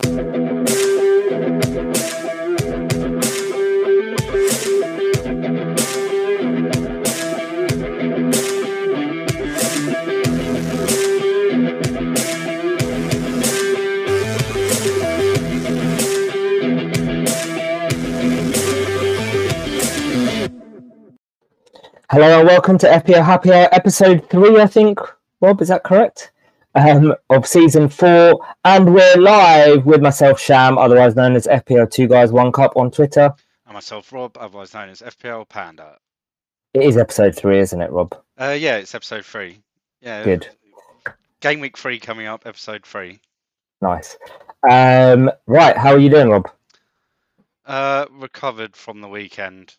Hello and welcome to FPL Happy Hour, episode 3, I think. Rob, is that correct? Of season 4, and we're live with myself, Sham, otherwise known as FPL 2 Guys 1 Cup on Twitter. And myself, Rob, otherwise known as FPL Panda. It is episode 3, isn't it, Rob? Yeah, it's episode 3. Yeah. Good. Game week 3 coming up, episode 3. Nice. Right, how are you doing, Rob? Recovered from the weekend.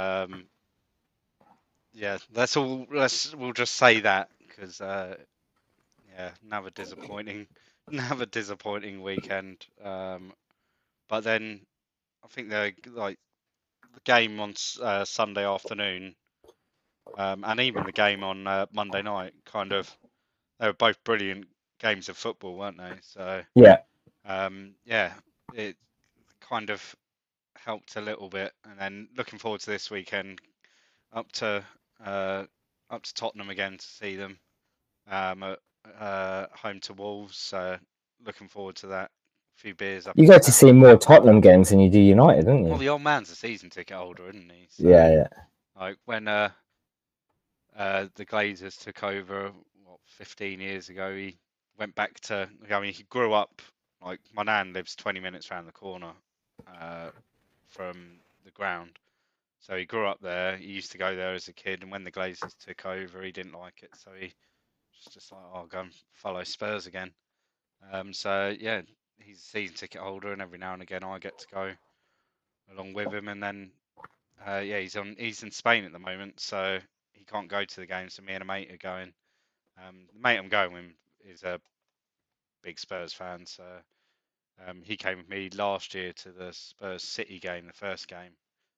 Yeah, that's all. We'll just say that because another disappointing weekend. But then I think the game on Sunday afternoon, and even the game on Monday night, they were both brilliant games of football, weren't they? So yeah, it kind of helped a little bit, and then looking forward to this weekend, up to Tottenham again to see them at home to Wolves. So looking forward to that. A few beers up. You go to see more Tottenham games than you do United, don't you? Well, the old man's a season ticket holder, isn't he? So, yeah. Like when the Glazers took over 15 years ago, he went back to. I mean, he grew up. Like my nan lives 20 minutes around the corner from the ground. So he grew up there. He used to go there as a kid, and when the Glazers took over, he didn't like it. So he was just like, "I'll go and follow Spurs again." So yeah, he's a season ticket holder, and every now and again I get to go along with him. And then he's in Spain at the moment, so he can't go to the game. So me and a mate are going. The mate I'm going with is a big Spurs fan, so he came with me last year to the Spurs City game, the first game.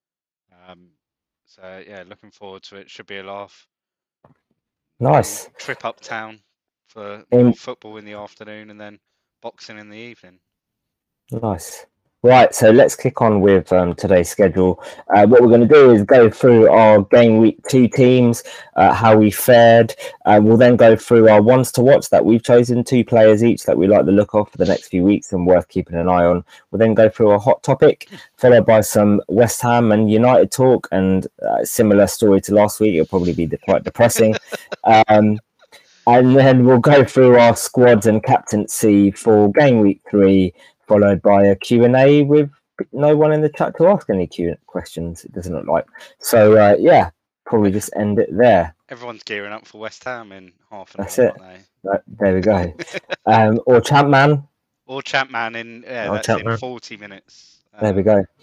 So yeah, looking forward to it. Should be a laugh. Nice. Trip uptown for more football in the afternoon, and then boxing in the evening. Nice. Right, so let's kick on with today's schedule. What we're going to do is go through our game week 2 teams, how we fared. We'll then go through our ones to watch that we've chosen, 2 players each that we like the look of for the next few weeks and worth keeping an eye on. We'll then go through a hot topic, followed by some West Ham and United talk, and similar story to last week. It'll probably be quite depressing. And then we'll go through our squads and captaincy for game week 3, followed by a Q&A with no one in the chat to ask any questions, it doesn't look like. So, probably just end it there. Everyone's gearing up for West Ham in half an hour. That's it. There we go. Or Champman. Or Champman in 40 minutes. There we go.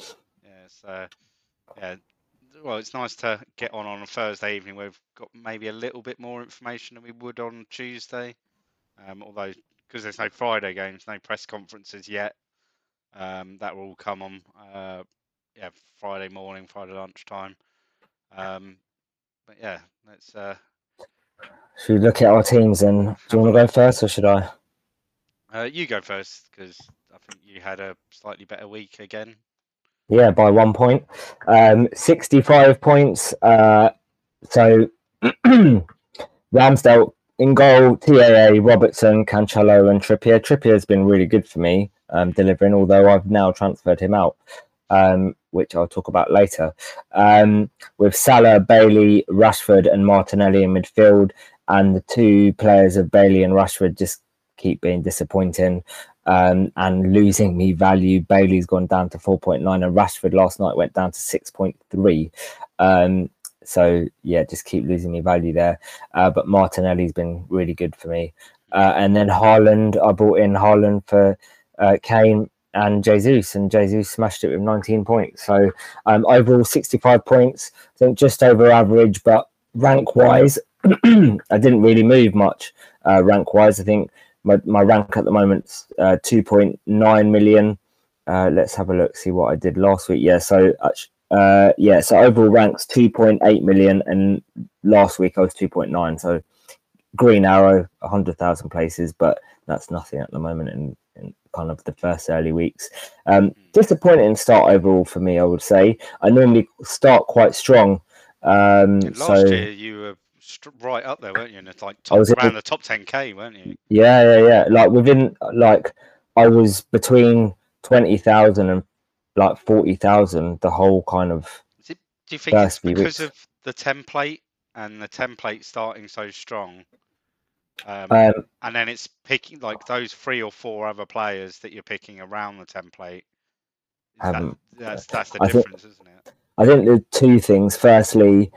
Well, it's nice to get on a Thursday evening where we've got maybe a little bit more information than we would on Tuesday. Although, because there's no Friday games, no press conferences yet, that will all come on Friday morning, Friday lunchtime. But yeah, let's. Should we look at our teams and do you want to go first or should I? You go first because I think you had a slightly better week again. Yeah, by 1 point. 65 points. So Ramsdale in goal, TAA, Robertson, Cancelo and Trippier. Trippier's been really good for me, delivering, although I've now transferred him out, which I'll talk about later. With Salah, Bailey, Rashford and Martinelli in midfield, and the 2 players of Bailey and Rashford just keep being disappointing and losing me value. Bailey's gone down to 4.9 and Rashford last night went down to 6.3. So yeah, just keep losing me value there. But Martinelli's been really good for me. And then Haaland, I brought in Haaland for Kane and Jesus, and Jesus smashed it with 19 points. So overall 65 points, I think just over average, but rank wise, I didn't really move much rank wise. I think my rank at the moment's 2.9 million. Let's have a look, see what I did last week. So overall ranks 2.8 million, and last week I was 2.9. So green arrow, 100,000 places, but that's nothing at the moment kind of the first early weeks. Disappointing start overall for me, I would say. I normally start quite strong. And last So year you were right up there, weren't you? And it's like I was around the top 10k, weren't you? yeah. Like within like I was between 20,000 and like 40,000 the whole kind of Do you think it's first few because weeks. of the template and the template starting so strong? Um, And then it's picking like those 3 or 4 other players that you're picking around the template. haven't That's the I think difference, isn't it? I think the two things. Firstly,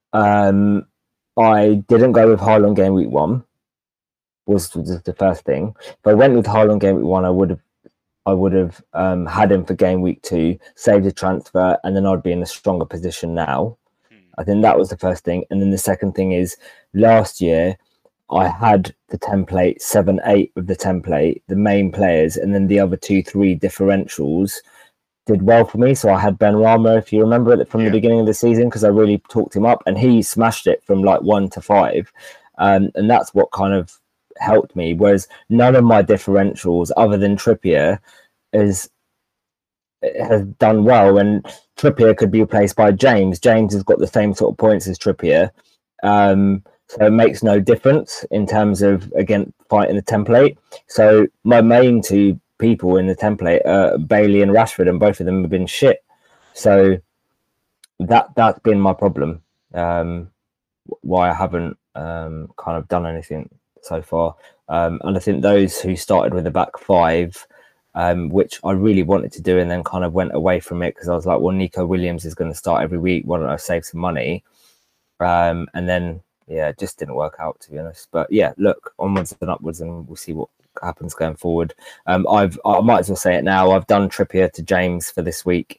I didn't go with Haaland game week 1 was the first thing. If I went with Haaland game week 1, I would have had him for game week 2, saved a transfer, and then I'd be in a stronger position now. I think that was the first thing. And then the second thing is last year I had the template 7-8 of the template, the main players, and then the other 2-3 differentials did well for me. So I had Benrahma, if you remember it from the beginning of the season, because I really talked him up, and he smashed it from like 1 to 5, and that's what kind of helped me. Whereas none of my differentials, other than Trippier, has done well, and Trippier could be replaced by James. James has got the same sort of points as Trippier, so it makes no difference in terms of again fighting the template. So my main two people in the template are Bailey and Rashford, and both of them have been shit. So that's been my problem. Why I haven't kind of done anything so far. And I think those who started with the back 5, which I really wanted to do, and then kind of went away from it because I was like, well, Nico Williams is going to start every week. Why don't I save some money? And then it just didn't work out, to be honest. But yeah, look, onwards and upwards, and we'll see what happens going forward. I might as well say it now. I've done Trippier to James for this week.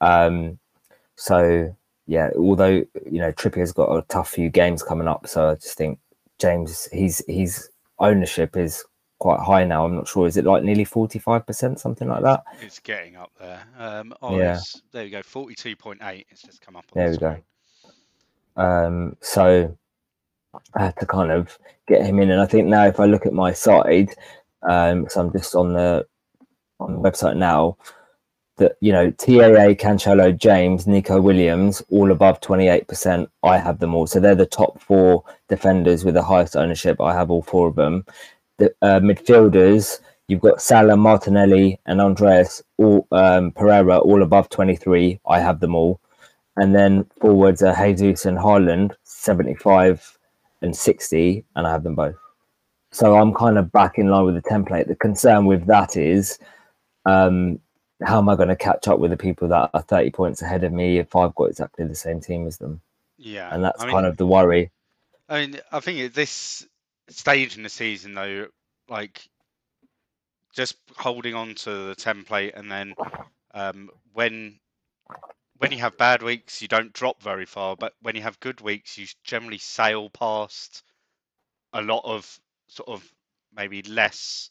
So yeah, although Trippier's got a tough few games coming up, so I just think James, his ownership is quite high now. I'm not sure, is it like nearly 45%, something like that? It's getting up there. Yeah. There we go, 42.8. It's just come up on There the we screen. go. So I had to kind of get him in, and I think now if I look at my side, so I'm just on the website now, that TAA, Cancelo, James, Nico Williams, all above 28%. I have them all, so they're the top 4 defenders with the highest ownership. I have all 4 of them. The midfielders, you've got Salah, Martinelli, and Andreas, all Pereira, all above 23. I have them all. And then forwards are Jesus and Haaland, 75 and 60, and I have them both. So I'm kind of back in line with the template. The concern with that is, how am I going to catch up with the people that are 30 points ahead of me if I've got exactly the same team as them? Yeah, And that's kind of the worry. I mean, I think at this stage in the season, though, like just holding on to the template, and then when you have bad weeks, you don't drop very far. But when you have good weeks, you generally sail past a lot of sort of maybe less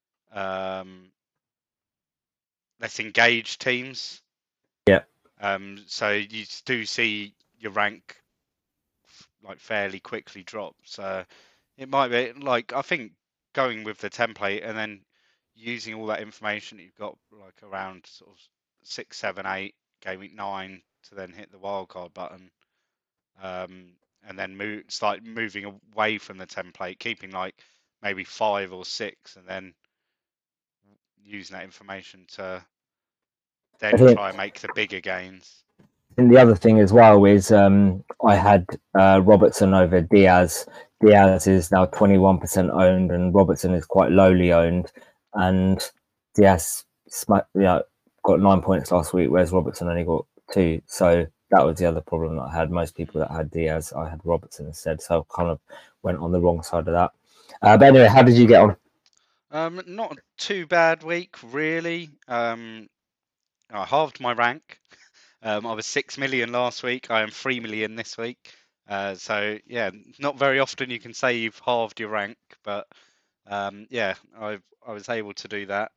engaged teams. Yeah. So you do see your rank like fairly quickly drop. So it might be like, I think going with the template and then using all that information that you've got like around sort of 6, 7, 8, game week 9 to then hit the wildcard button, and then start moving away from the template, keeping like maybe 5 or 6, and then using that information to then try and make the bigger gains. And the other thing as well is I had Robertson over Diaz. Diaz is now 21% owned, and Robertson is quite lowly owned. And Diaz got 9 points last week, whereas Robertson only got 2. So that was the other problem that I had. Most people that had Diaz, I had Robertson instead. So I kind of went on the wrong side of that. But anyway, how did you get on? Not too bad week, really. I halved my rank. I was 6 million last week. I am 3 million this week. So yeah, not very often you can say you've halved your rank, but yeah, I was able to do that.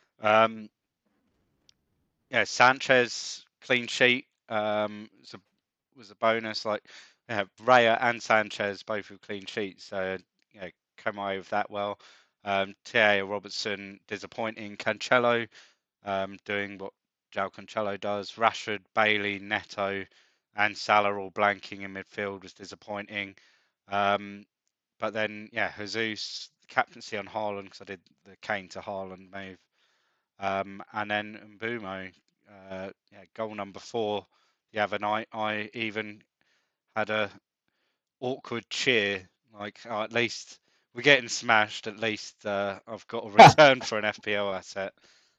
Yeah, Sanchez clean sheet was a bonus. Like, Raya and Sanchez both with clean sheets, so yeah, come away with that well. Tia Robertson disappointing. Cancelo doing what João Cancelo does. Rashford, Bailey, Neto, and Salah all blanking in midfield was disappointing. But then, Jesus, captaincy on Haaland, because I did the Kane to Haaland move. And then Mbeumo, goal number 4 the other night. I even had a awkward cheer, like, at least we're getting smashed. At least I've got a return for an FPL asset.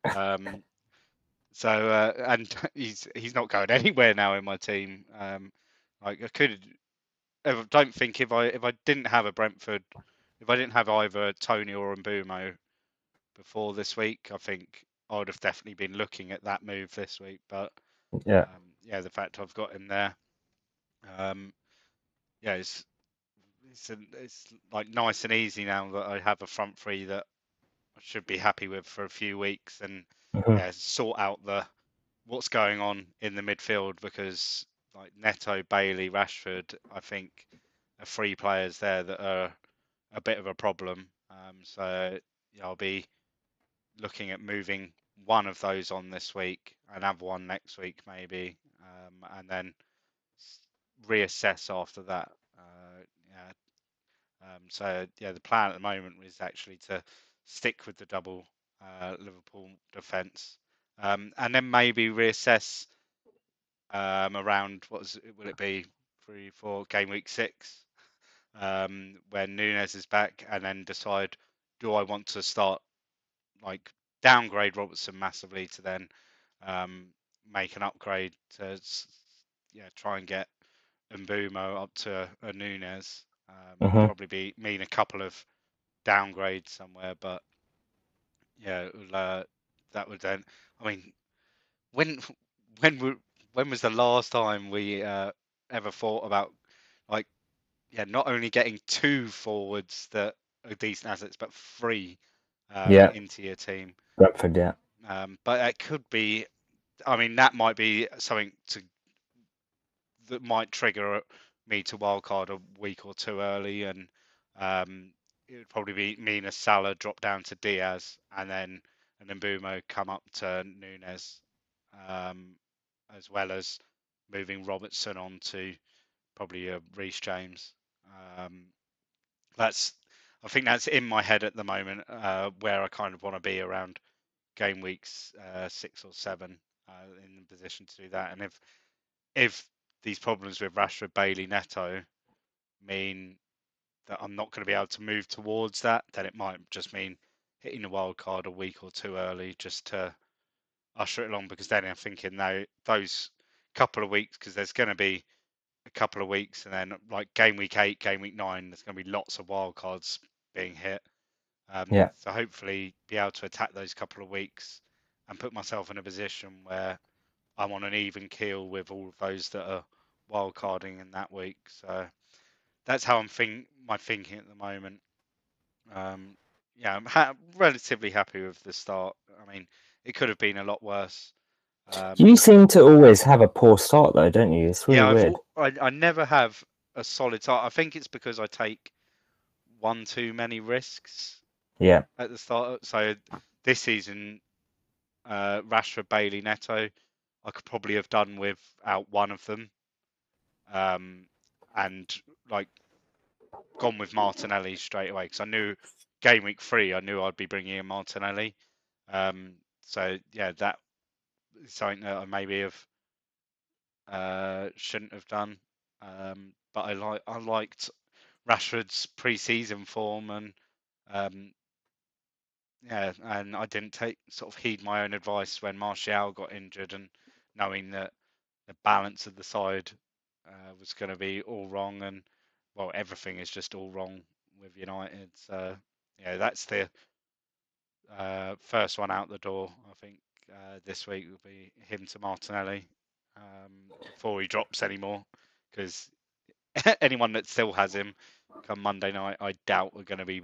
And he's not going anywhere now in my team. Like I don't think if I didn't have a Brentford, if I didn't have either Tony or Mbeumo before this week, I think I would have definitely been looking at that move this week. But the fact I've got him there, it's like nice and easy now that I have a front three that I should be happy with for a few weeks and sort out what's going on in the midfield, because like Neto, Bailey, Rashford, I think are 3 players there that are a bit of a problem. So I'll be looking at moving one of those on this week and have one next week maybe, and then reassess after that. The plan at the moment is actually to stick with the double Liverpool defence, and then maybe reassess around will it be 3-4 game week 6 when Nunes is back, and then decide, do I want to start like downgrade Robertson massively to then make an upgrade to try and get Mbeumo up to a Nunes. Probably mean a couple of downgrades somewhere, but that would then. I mean, when was the last time we ever thought about not only getting 2 forwards that are decent assets, but 3 into your team? Brentford, but it could be. I mean, that might be something that might trigger me to wildcard a week or 2 early, and it would probably mean a Salah drop down to Diaz, and then Mbeumo come up to Nunes, as well as moving Robertson on to probably a Reece James. I think that's in my head at the moment, where I kind of want to be around game weeks 6 or 7, in the position to do that. And if these problems with Rashford, Bailey, Neto mean that I'm not going to be able to move towards that, then it might just mean hitting the wild card a week or 2 early just to usher it along, because then I'm thinking those couple of weeks, because there's going to be a couple of weeks, and then like game week 8, game week 9, there's going to be lots of wild cards being hit. So hopefully be able to attack those couple of weeks and put myself in a position where I'm on an even keel with all of those that are wild carding in that week. So that's how my thinking at the moment. I'm relatively happy with the start. I mean, it could have been a lot worse. You seem to always have a poor start, though, don't you? It's really weird. I never have a solid start. I think it's because I take one too many risks. At the start. So this season, Rashford, Bailey, Neto, I could probably have done without one of them, and like gone with Martinelli straight away, because I knew game week 3, I knew I'd be bringing in Martinelli. That is something that I maybe shouldn't have done. But I liked Rashford's pre-season form, and and I didn't heed my own advice when Martial got injured, and knowing that the balance of the side was going to be all wrong, and everything is just all wrong with United. So that's the first one out the door. I think this week will be him to Martinelli before he drops anymore, because anyone that still has him come Monday night, I doubt we're going to be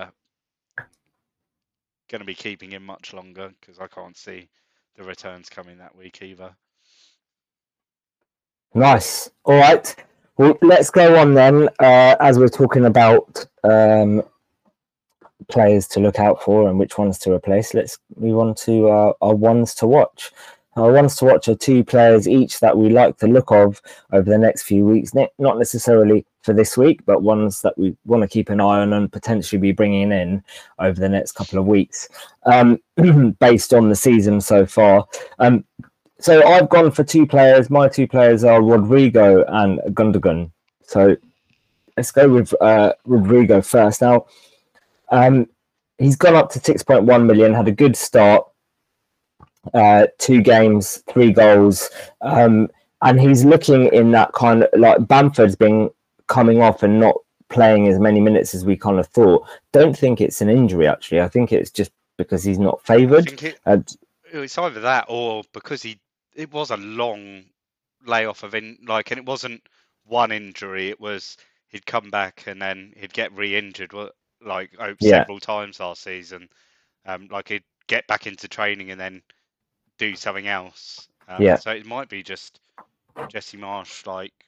keeping him much longer, because I can't see the returns coming that week either. Nice. All right. Well, let's go on then. As we're talking about players to look out for and which ones to replace, let's move on to our ones to watch. Our ones to watch are 2 players each that we like the look of over the next few weeks, not necessarily for this week, but ones that we want to keep an eye on and potentially be bringing in over the next couple of weeks, based on the season so far. So I've gone for 2 players. My 2 players are Rodrigo and Gundogan. So let's go with Rodrigo first. Now, he's gone up to 6.1 million, had a good start. 2 games, 3 goals, and he's looking in that kind of like Bamford's been coming off and not playing as many minutes as we kind of thought. Don't think it's an injury, actually. I think it's just because he's not favoured. It's either that or because it was a long layoff of and it wasn't one injury. It was he'd come back and then he'd get re-injured several times last season. He'd get back into training and then do something else. So it might be just Jesse Marsch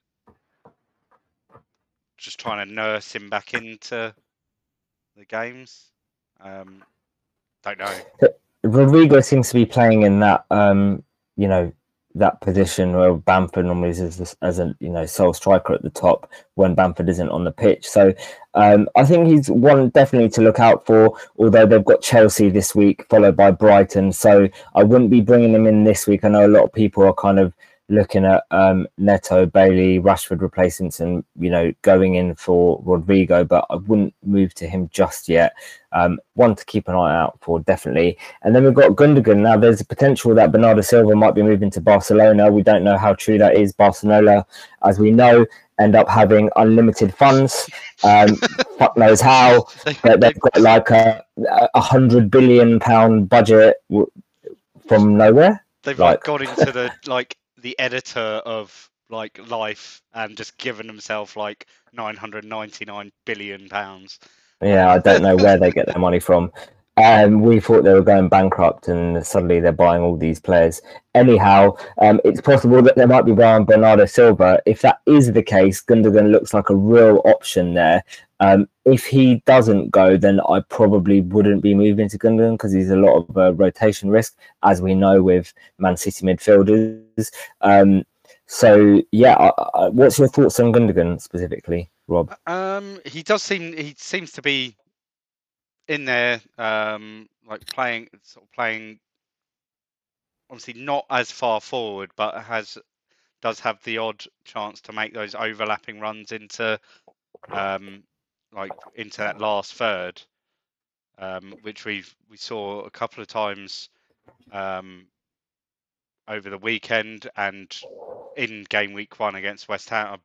just trying to nurse him back into the games. Don't know. Rodrigo seems to be playing in that that position where Bamford normally is as a sole striker at the top when Bamford isn't on the pitch. So I think he's one definitely to look out for, although they've got Chelsea this week followed by Brighton. So I wouldn't be bringing him in this week. I know a lot of people are kind of looking at Neto, Bailey, Rashford replacements and, going in for Rodrigo, but I wouldn't move to him just yet. One to keep an eye out for, definitely. And then we've got Gundogan. Now, there's a potential that Bernardo Silva might be moving to Barcelona. We don't know how true that is. Barcelona, as we know, end up having unlimited funds. Fuck knows how, but they've got like a £100 billion budget from nowhere. They've got into the editor of Life and just given themselves £999 billion. Yeah, I don't know where they get their money from. We thought they were going bankrupt and suddenly they're buying all these players. Anyhow, it's possible that they might be buying Bernardo Silva. If that is the case, Gundogan looks like a real option there. If he doesn't go, then I probably wouldn't be moving to Gundogan because he's a lot of rotation risk, as we know with Man City midfielders. So, yeah, what's your thoughts on Gundogan specifically, Rob? He seems to be in there, playing, obviously not as far forward, but does have the odd chance to make those overlapping runs into that last third, which we saw a couple of times over the weekend and in game week 1 against West Ham.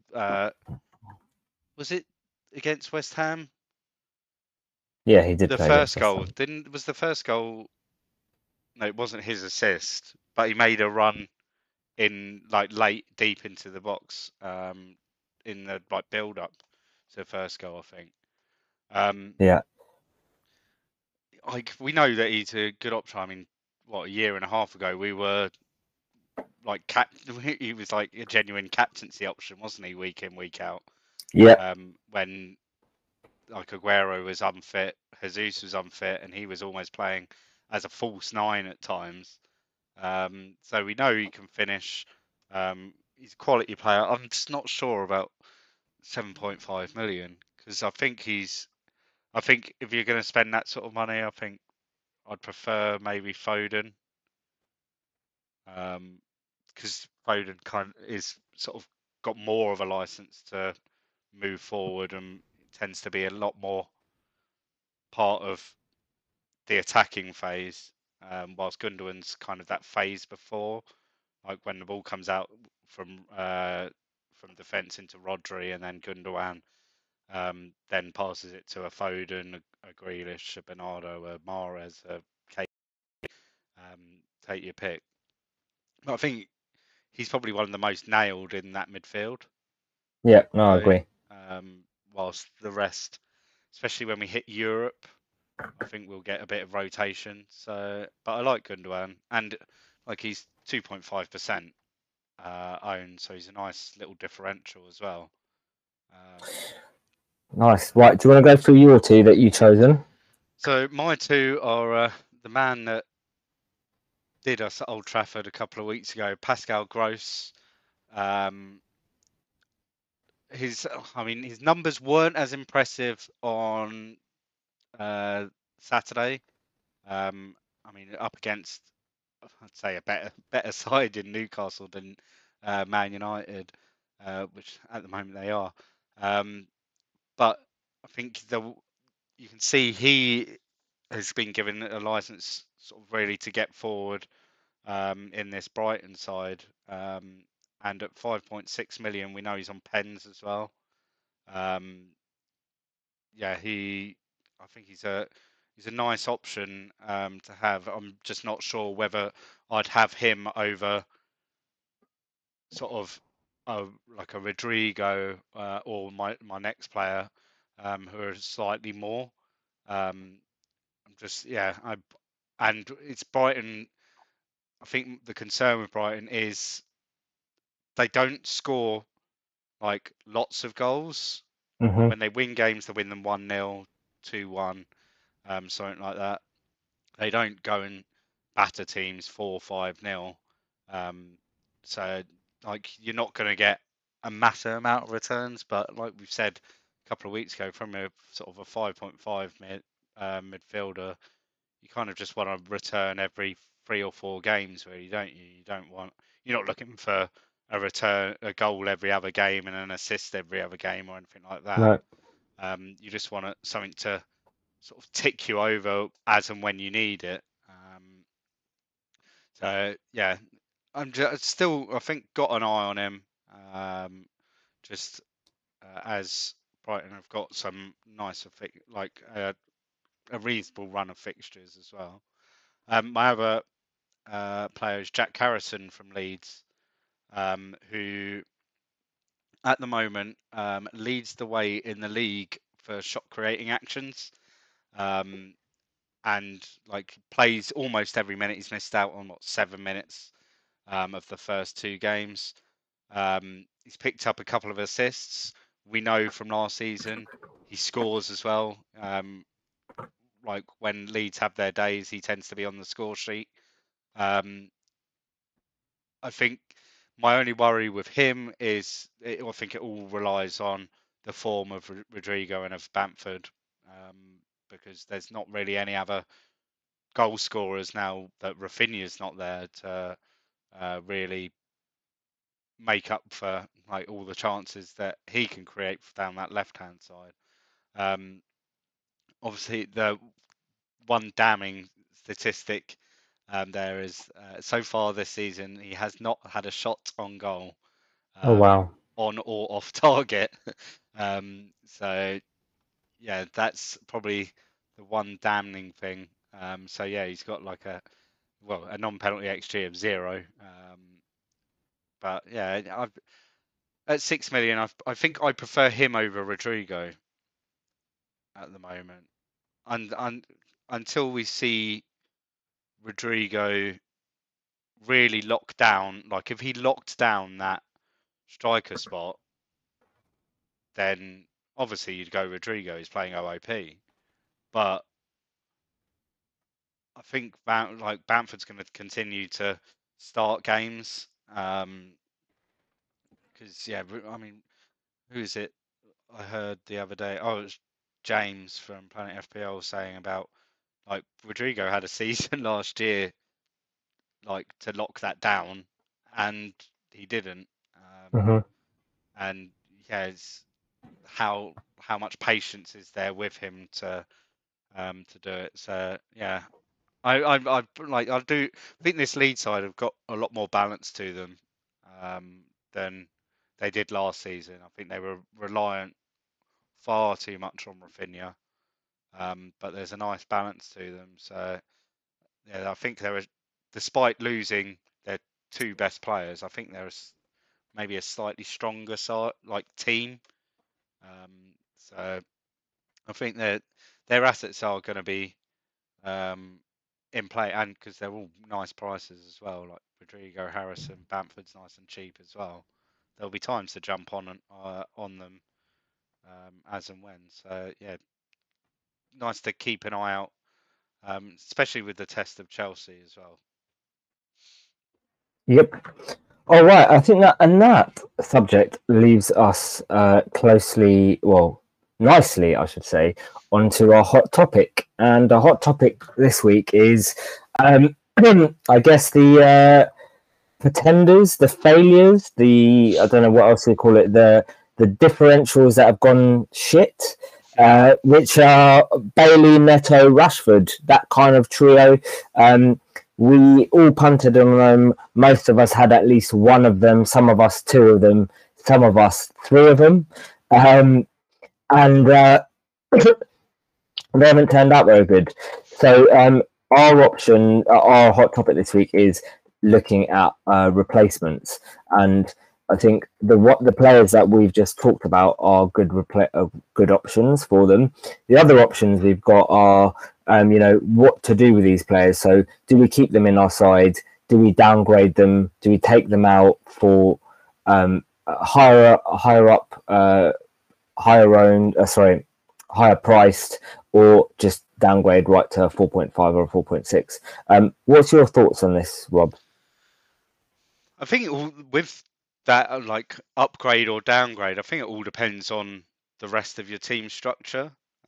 Was it against West Ham? Yeah, he did. The first goal was the first goal. No, it wasn't his assist, but he made a run in late, deep into the box, in the build up to the first goal, I think. Yeah. We know that he's a good option. I mean, a year and a half ago, we were he was a genuine captaincy option, wasn't he? Week in, week out. Yeah. When Aguero was unfit, Jesus was unfit, and he was almost playing as a false 9 at times. So we know he can finish. He's a quality player. I'm just not sure about 7.5 million because I think if you're going to spend that sort of money, I think I'd prefer maybe Foden. Because Foden is sort of got more of a license to move forward and tends to be a lot more part of the attacking phase, whilst Gundogan's kind of that phase before, when the ball comes out from defence into Rodri and then Gundogan then passes it to a Foden, a Grealish, a Bernardo, a Mahrez, a Kane, take your pick. But I think he's probably one of the most nailed in that midfield. Yeah, no, I agree. Whilst the rest, especially when we hit Europe, I think we'll get a bit of rotation. So, but I like Gundogan, and he's 2.5% owned, so he's a nice little differential as well. Nice. Right, do you want to go through your 2 that you've chosen? So my two are the man that did us at Old Trafford a couple of weeks ago, Pascal Gross. Um, his numbers weren't as impressive on Saturday. Up against, I'd say, a better side in Newcastle than Man United, which at the moment they are. But I think you can see he has been given a license, sort of really to get forward in this Brighton side. And at 5.6 million, we know he's on pens as well. Yeah, I think he's a nice option to have. I'm just not sure whether I'd have him over sort of like a Rodrigo or my next player who are slightly more. I'm just and it's Brighton. I think the concern with Brighton is they don't score like lots of goals. Hmm. When they win games, they win them 1-0, 2-1, something like that. They don't go and batter teams 4-5-0. So like you're not going to get a massive amount of returns, but like we've said a couple of weeks ago, from a sort of a 5.5 midfielder, you kind of just want to return every 3 or 4 games, really, don't you? You're not looking for a goal every other game and an assist every other game or anything like that. No. You just want something to sort of tick you over as and when you need it. So yeah, I'm just still, I think, got an eye on him. Just as Brighton have got some nicer a reasonable run of fixtures as well. My other player is Jack Harrison from Leeds, who at the moment leads the way in the league for shot creating actions. And like plays almost every minute. He's missed out on 7 minutes of the first 2 games. He's picked up a couple of assists. We know from last season he scores as well. Like when Leeds have their days, he tends to be on the score sheet. Um, I think my only worry with him is I think it all relies on the form of Rodrigo and of Bamford, because there's not really any other goal scorers now that Rafinha's not there to really make up for like all the chances that he can create down that left hand side. Um, Obviously, the one damning statistic there is so far this season he has not had a shot on goal, Oh wow. on or off target. So yeah, that's probably the one damning thing. So yeah, he's got like a non-penalty XG of 0. But yeah, at 6 million, I think I prefer him over Rodrigo at the moment, and until we see Rodrigo really lock down, like if he locked down that striker spot, then obviously you'd go Rodrigo. He's playing OOP, but I think Bamford's going to continue to start games. Because yeah, I mean, who is it? I heard the other day. Oh, it was James from Planet FPL saying about like Rodrigo had a season last year, like to lock that down, and he didn't. Hmm. And yeah, it's how much patience is there with him to do it. So yeah, I think this lead side have got a lot more balance to them than they did last season. I think they were reliant far too much on Rafinha, but there's a nice balance to them. So yeah, I think despite losing their 2 best players, I think there's maybe a slightly stronger team. So I think their assets are going to be um, in play, and because they're all nice prices as well, like Rodrigo, Harrison, Bamford's nice and cheap as well. There'll be times to jump on them as and when. So yeah, nice to keep an eye out, especially with the test of Chelsea as well. Yep. All right. I think that subject leaves us nicely, I should say, onto our hot topic. And the hot topic this week is, I guess, the pretenders, the failures, I don't know what else we call it, the differentials that have gone shit, which are Bailey, Neto, Rashford, that kind of trio. We all punted on them. Most of us had at least one of them. Some of us two of them. Some of us three of them. And they haven't turned out very good. So our hot topic this week is looking at replacements, and I think the players that we've just talked about are good options for them. The other options we've got are what to do with these players. So do we keep them in our side? Do we downgrade them? Do we take them out for higher priced, or just downgrade right to a 4.5 or a 4.6? What's your thoughts on this, Rob? I think with that, like upgrade or downgrade, I think it all depends on the rest of your team structure.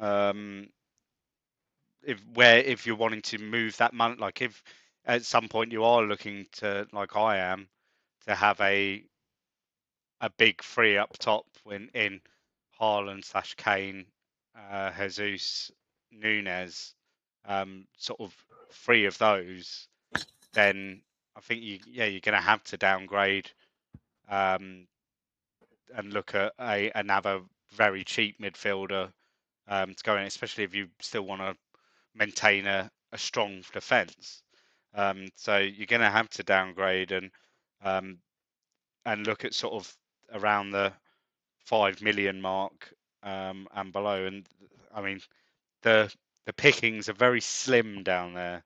If you're wanting to move that money, like if at some point you are looking to, like I am, to have a big free up top in Haaland / Kane, Jesus, Nunez, sort of three of those, then I think you're going to have to downgrade and look at another very cheap midfielder to go in, especially if you still want to maintain a strong defence. So you're going to have to downgrade and look at sort of around the 5 million mark and below. And I mean, the pickings are very slim down there.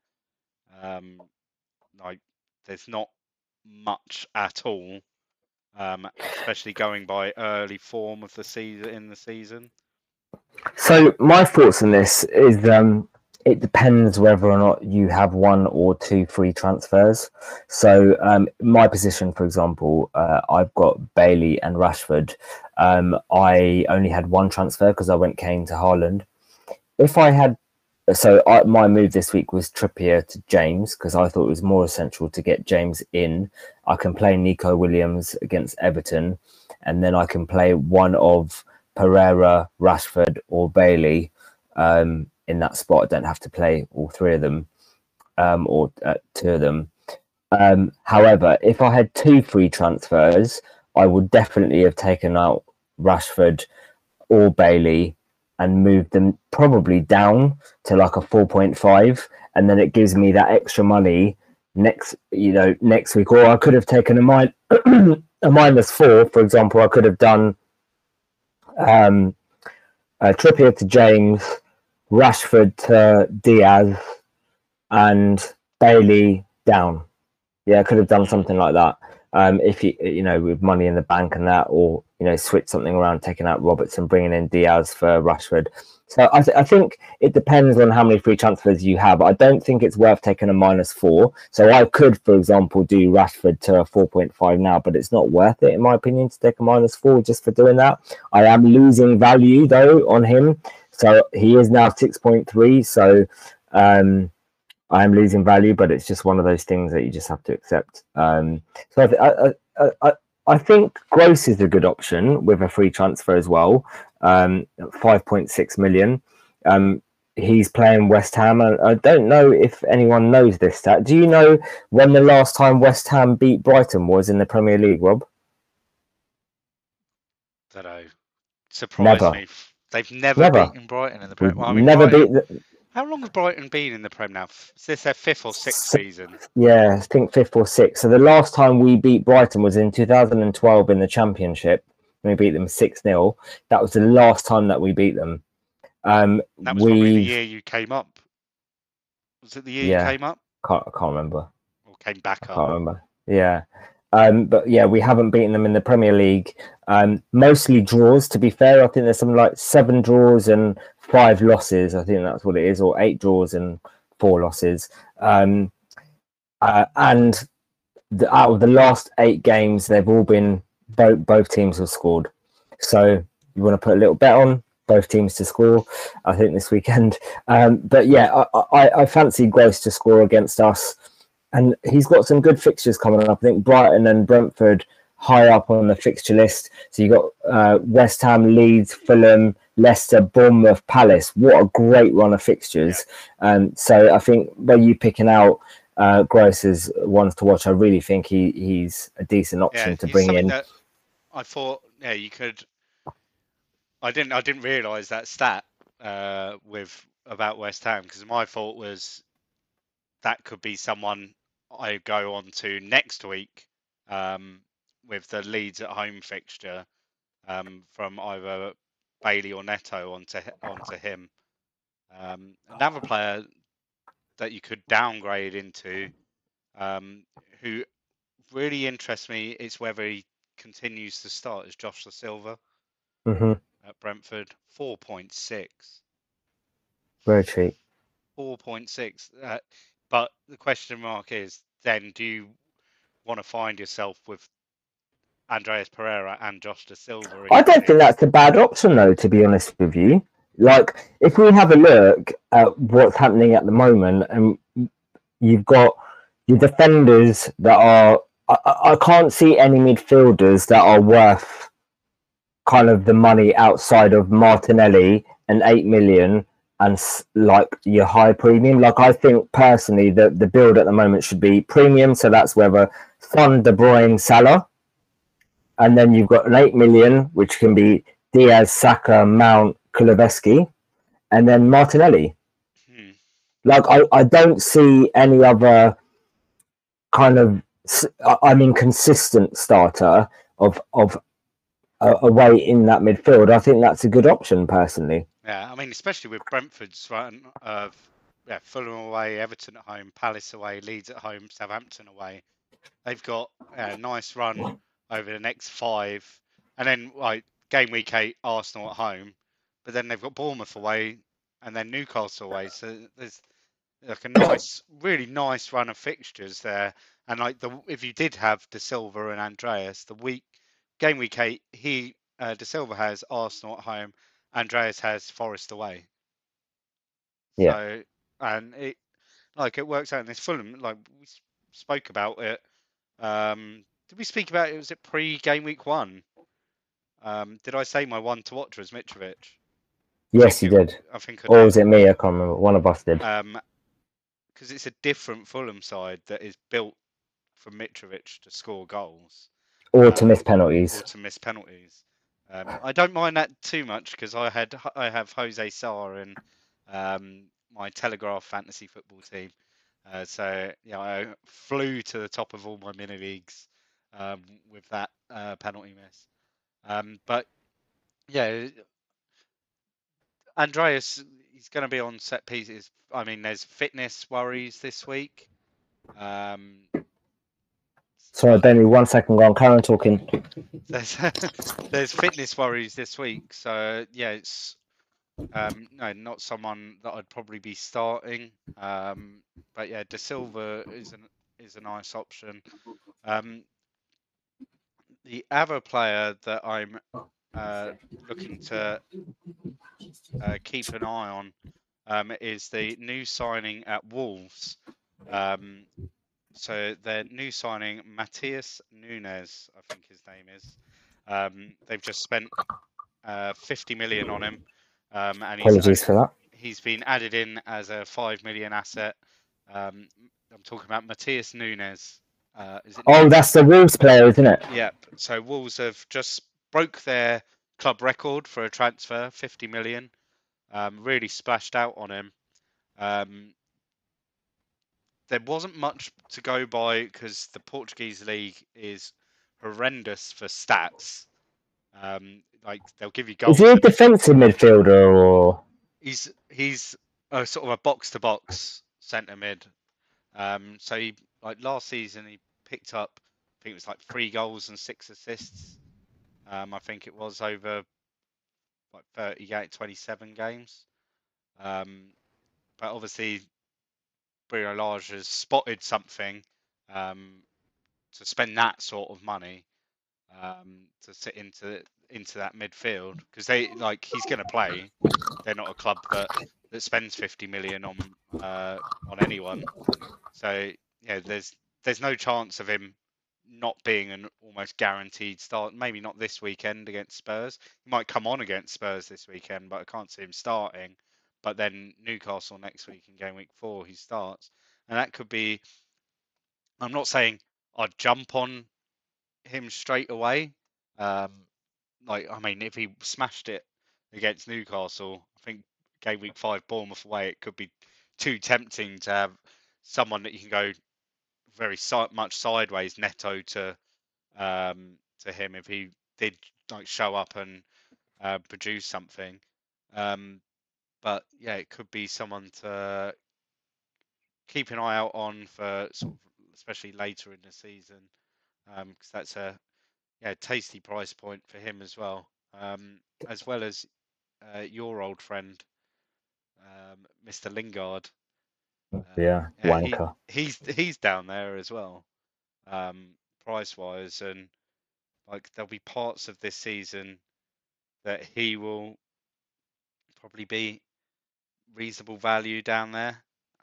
Like there's not much at all, especially going by early form of the season. So my thoughts on this is it depends whether or not you have one or two free transfers. So my position, for example, I've got Bailey and Rashford. I only had one transfer because I went Kane to Haaland. My move this week was Trippier to James because I thought it was more essential to get James in. I can play Nico Williams against Everton, and then I can play one of Pereira, Rashford, or Bailey in that spot. I don't have to play all three of them or two of them. However, if I had two free transfers, I would definitely have taken out Rashford or Bailey and moved them probably down to like a 4.5, and then it gives me that extra money next week. Or I could have taken a -4, for example. I could have done Trippier to James, Rashford to Diaz, and Bailey down. Yeah, I could have done something like that. If with money in the bank and that, or switch something around, taking out Robertson, bringing in Diaz for Rashford. So I think it depends on how many free transfers you have. I don't think it's worth taking a -4. So I could, for example, do Rashford to a 4.5 now, but it's not worth it, in my opinion, to take a -4 just for doing that. I am losing value, though, on him. So he is now 6.3. So I am losing value, but it's just one of those things that you just have to accept. So I think Gross is a good option with a free transfer as well. 5.6 million. He's playing West Ham. I don't know if anyone knows this stat. Do you know when the last time West Ham beat Brighton was in the Premier League, Rob? Don't know. Surprised me. They've never beaten Brighton in the Premier League. Well, I mean, never beat. How long has Brighton been in the Prem now? Is this their 5th or 6th season? Yeah, I think 5th or 6th. So the last time we beat Brighton was in 2012 in the Championship. We beat them 6-0. That was the last time that we beat them. That was probably the year you came up. Was it the year you came up? I can't remember. Or came back up? I can't remember. Yeah. But yeah, we haven't beaten them in the Premier League. Mostly draws, to be fair. I think there's something like 7 draws and 5 losses. I think that's what it is, or 8 draws and 4 losses. And out of the last 8 games, they've all been both teams have scored. So you want to put a little bet on both teams to score, I think, this weekend. But yeah, I fancy Gross to score against us. And he's got some good fixtures coming up. I think Brighton and Brentford high up on the fixture list. So you got West Ham, Leeds, Fulham, Leicester, Bournemouth, Palace. What a great run of fixtures. So I think by you picking out Gross as ones to watch, I really think he's a decent option to bring in. That I thought, yeah, you could. I didn't realise that stat about West Ham, because my thought was that could be someone I go on to next week with the Leeds at home fixture from either Bailey or Neto onto him. Another player that you could downgrade into, who really interests me, is whether he continues to start, is Josh Da Silva at Brentford. 4.6. Very cheap. 4.6. But the question mark is, then do you want to find yourself with Andreas Pereira and Josh Da Silva? I don't think that's a bad option, though, to be honest with you. Like, if we have a look at what's happening at the moment, and you've got your defenders that are, I can't see any midfielders that are worth kind of the money outside of Martinelli and 8 million and like your high premium. Like, I think personally that the build at the moment should be premium. So that's whether Son, De Bruyne, Salah. And then you've got an 8 million, which can be Diaz, Saka, Mount, Kulusevski, and then Martinelli. Like, I don't see any other kind of, consistent starter of away in that midfield. I think that's a good option, personally. Yeah, I mean, especially with Brentford's run of Fulham away, Everton at home, Palace away, Leeds at home, Southampton away. They've got a nice run over the next 5, and then like game week 8, Arsenal at home, but then they've got Bournemouth away and then Newcastle away. So there's like a really nice run of fixtures there. And like if you did have Da Silva and Andreas, game week 8, Da Silva has Arsenal at home, Andreas has Forest away. Yeah. So, and it works out in this Fulham, like we spoke about it. Did we speak about it? Was it pre-game week 1? Did I say my one to watch was Mitrovic? Yes, you did. I think. Or was it me? I can't remember. One of us did. Because it's a different Fulham side that is built for Mitrovic to score goals. Or to miss penalties. I don't mind that too much, because I have Jose Sarr in my Telegraph fantasy football team. So yeah, I flew to the top of all my mini leagues with that penalty miss. But yeah, Andreas, he's going to be on set pieces. I mean, there's fitness worries this week. Sorry, Benny, 1 second. Go on, carry on talking. There's fitness worries this week, so yeah, it's no, not someone that I'd probably be starting. But yeah, Da Silva is a nice option. The other player that I'm looking to keep an eye on is the new signing at Wolves. So their new signing, Matheus Nunes, I think his name is. They've just spent 50 million on him. And apologies for that. He's been added in as a 5 million asset. I'm talking about Matheus Nunes. That's the Wolves player, isn't it? Yep. So Wolves have just broke their club record for a transfer, 50 million. Really splashed out on him. There wasn't much to go by, because the Portuguese league is horrendous for stats. Like, they'll give you goals. Is he a defensive midfielder, or he's a sort of a box to box centre mid. So he, like last season, he picked up think it was like 3 goals and 6 assists. I think it was over like 27 games. But obviously, Bruno Lage has spotted something to spend that sort of money to sit into that midfield, because he's going to play. They're not a club that spends 50 million on anyone. So yeah, there's no chance of him not being an almost guaranteed start. Maybe not this weekend against Spurs. He might come on against Spurs this weekend, but I can't see him starting. But then Newcastle next week in game week 4, he starts, and that could be. I'm not saying I'd jump on him straight away. If he smashed it against Newcastle, I think game week 5 Bournemouth away, it could be too tempting to have someone that you can go very much sideways Neto to him if he did show up and produce something. But yeah, it could be someone to keep an eye out on for sort of, especially later in the season, because that's a tasty price point for him as well as your old friend, Mr. Lingard. Wanker. He's down there as well, price wise, and there'll be parts of this season that he will probably be reasonable value down there.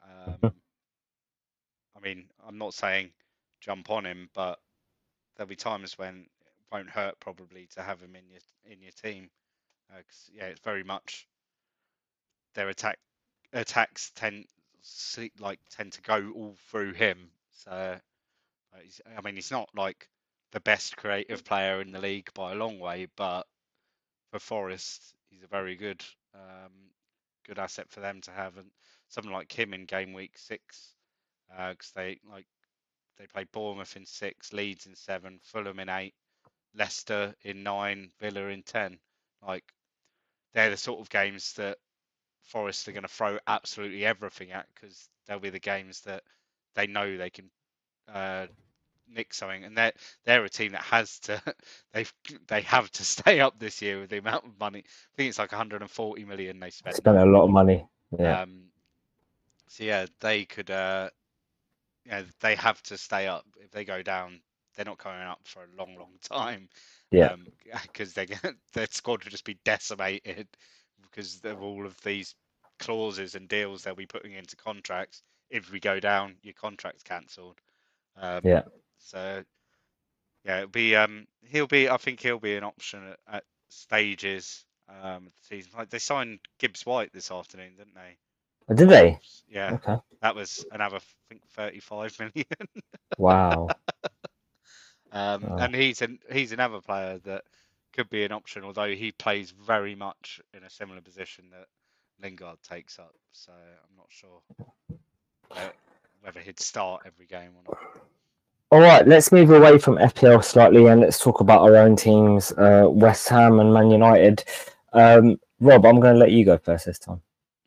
I'm not saying jump on him, but there'll be times when it won't hurt probably to have him in your team, because it's very much their attacks tend to go all through him. So he's not like the best creative player in the league by a long way, but for Forest, he's a very good asset for them to have, and something like him in game week 6, because they play Bournemouth in 6, Leeds in 7, Fulham in 8, Leicester in 9, Villa in 10. They're the sort of games that Forest are going to throw absolutely everything at, because they'll be the games that they know they can nick something, and they're a team that has to they have to stay up this year with the amount of money. I think it's like 140 million they spent a lot of money. Yeah. So yeah, they could they have to stay up. If they go down, they're not coming up for a long time. Yeah. Because their squad will just be decimated because of all of these clauses and deals they'll be putting into contracts. If we go down, your contract's cancelled. Yeah. So yeah, it'll be I think he'll be an option at stages of the season. They signed Gibbs White this afternoon, didn't they? Did they? Yeah. Okay. That was another, I think, 35 million. Wow. And he's another player that could be an option, although he plays very much in a similar position that Lingard takes up. So I'm not sure whether he'd start every game or not. All right, let's move away from FPL slightly and let's talk about our own teams, West Ham and Man United. Rob, I'm going to let you go first this time.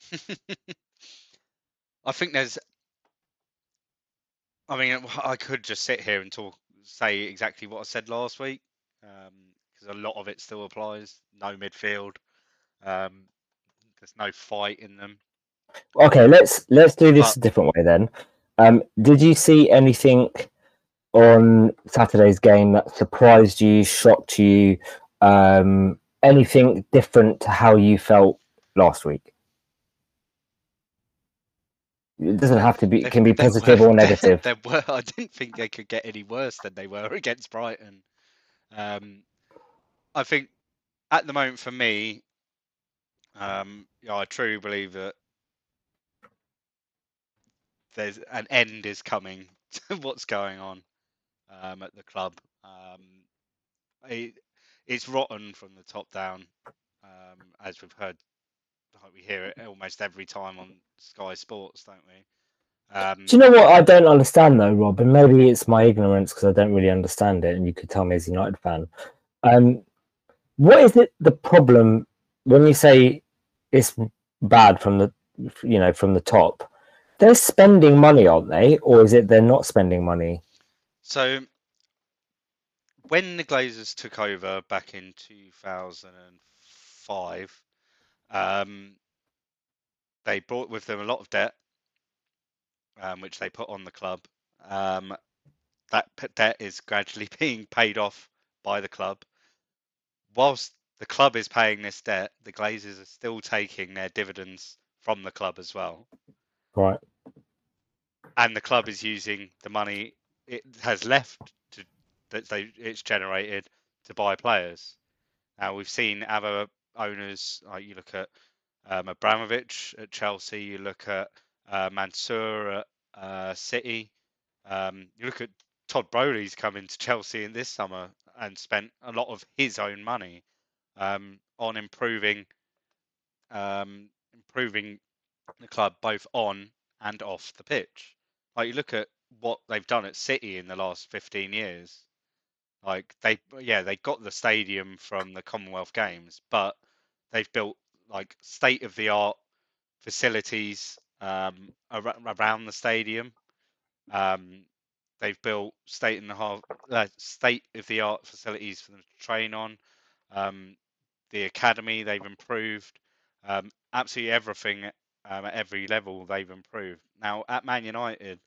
I think I could just sit here and say exactly what I said last week, because a lot of it still applies. No midfield. There's no fight in them. Okay, let's do this a different way then. Did you see anything on Saturday's game that surprised you, shocked you, anything different to how you felt last week? It doesn't have to be. It can be positive or negative. I didn't think they could get any worse than they were against Brighton. I think at the moment for me, I truly believe that there's an end is coming to what's going on at the club. It's rotten from the top down, as we've heard. We hear it almost every time on Sky Sports, don't we? Do you know what I don't understand though, Rob? And maybe it's my ignorance because I don't really understand it, and you could tell me as a United fan. What is it the problem when you say it's bad from the top? They're spending money, aren't they? Or is it they're not spending money? So when the Glazers took over back in 2005, they brought with them a lot of debt, which they put on the club. That debt is gradually being paid off by the club. Whilst the club is paying this debt, the Glazers are still taking their dividends from the club as well. Right. And the club is using the money it has left it's generated to buy players. Now we've seen other owners, like you look at Abramovich at Chelsea, you look at Mansour at City, you look at Todd Bowley's come into Chelsea in this summer and spent a lot of his own money on improving the club both on and off the pitch. Like you look at what they've done at City in the last 15 years. Like they got the stadium from the Commonwealth Games, but they've built like state of the art facilities around the stadium. They've built state of the art facilities for them to train on. The academy they've improved. Absolutely everything at every level they've improved. Now at Man United,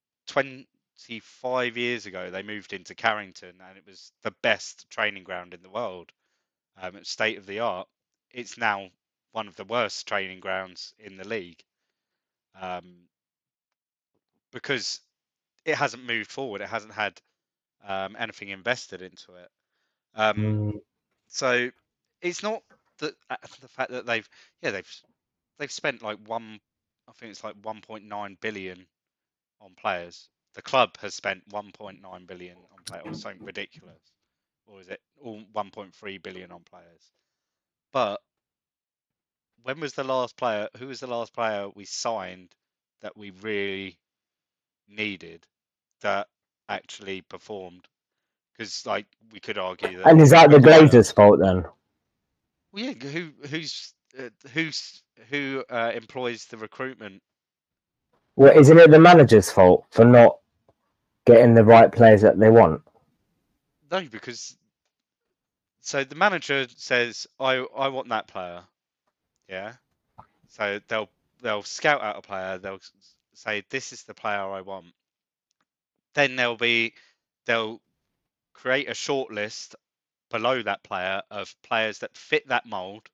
25 years ago they moved into Carrington and it was the best training ground in the world. It's state of the art. It's now one of the worst training grounds in the league because it hasn't moved forward. It hasn't had anything invested into it. So it's not that the fact that they've spent like I think it's like 1.9 billion on players. The club has spent 1.9 billion on players, or something ridiculous, or is it all 1.3 billion on players? But when was the last player? Who was the last player we signed that we really needed that actually performed? Because like we could argue that And is that the Maguire. Glazers' fault then? Well, yeah, who employs the recruitment? Well, isn't it the manager's fault for not getting the right players that they want? No, because so the manager says, I want that player. Yeah. So they'll scout out a player. They'll say, this is the player I want. Then they'll create a short list below that player of players that fit that mold,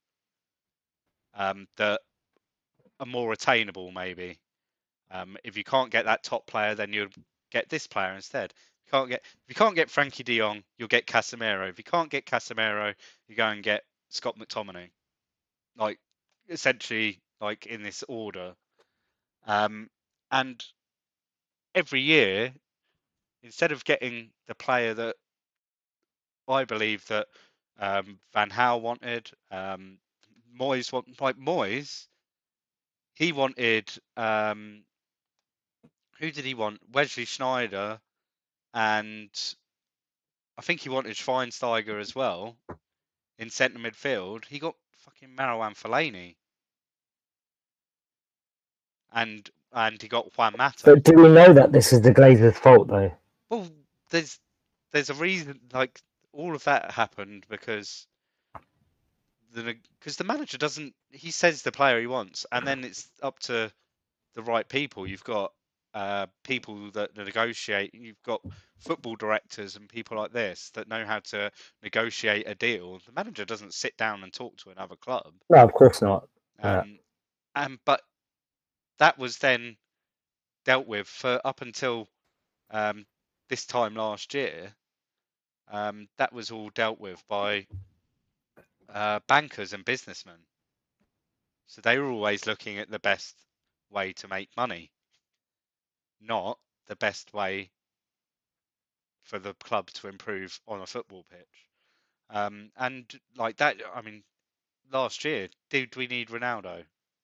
that are more attainable maybe. If you can't get that top player, then you'll get this player instead. If you can't get Frankie De Jong, you'll get Casemiro. If you can't get Casemiro, you go and get Scott McTominay. Like essentially, like in this order. And every year, instead of getting the player that I believe that Van Gaal wanted, Moyes, he wanted who did he want? Wesley Sneijder, and I think he wanted Schweinsteiger as well in centre midfield. He got fucking Marouane Fellaini, and he got Juan Mata. But do we know that this is the Glazers' fault though? Well, there's a reason. Like all of that happened because the manager doesn't. He says the player he wants, and then it's up to the right people. You've got people that negotiate. You've got football directors and people like this that know how to negotiate a deal. The manager doesn't sit down and talk to another club. No, of course not. Yeah. But that was then dealt with for up until this time last year. That was all dealt with by bankers and businessmen. So they were always looking at the best way to make money, not the best way for the club to improve on a football pitch. And like that, I mean, last year, did we need Ronaldo?